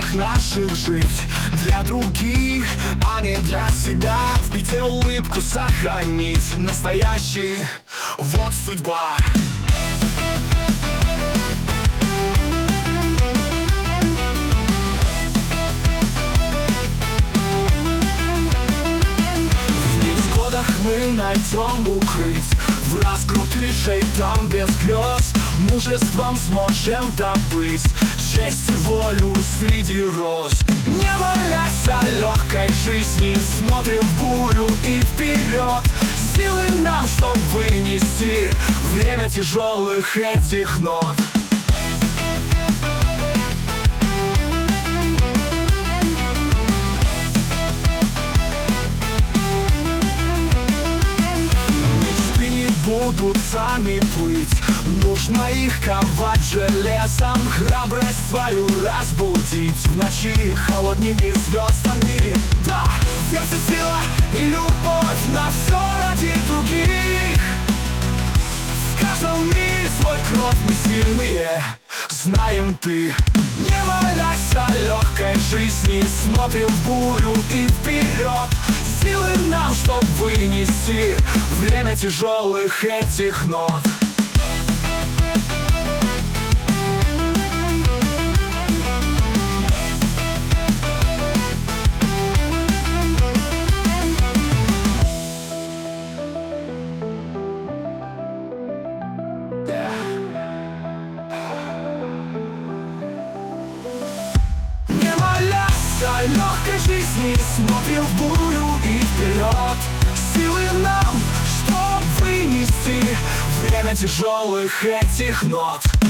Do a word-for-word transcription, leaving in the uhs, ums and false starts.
годах наших жить для других, а не для себя. В беде улыбку сохранить настоящий, вот судьба. В невзгодах мы найдем укрыть, в раскрутышей там без грез мужеством сможем добыть честь и волю среди роз. Не молясь о легкой жизни, смотрим в бурю и вперед. Силы нам, чтоб вынести время тяжелых этих нот. Будут сами плыть, нужно их ковать железом, храбрость свою разбудить в ночи холодными звездами. Да, в сердце сила и любовь на все ради других. В каждом мире свой кров мы сильные, знаем ты. Не молясь о легкой жизни, смотрим в бурю и вперед. Силы нам, чтоб вынести время тяжелых этих нот. Не молясь о легкой жизни, смотрим в бурю и вперед. Силы нам, чтоб вынести время тяжелых этих нот.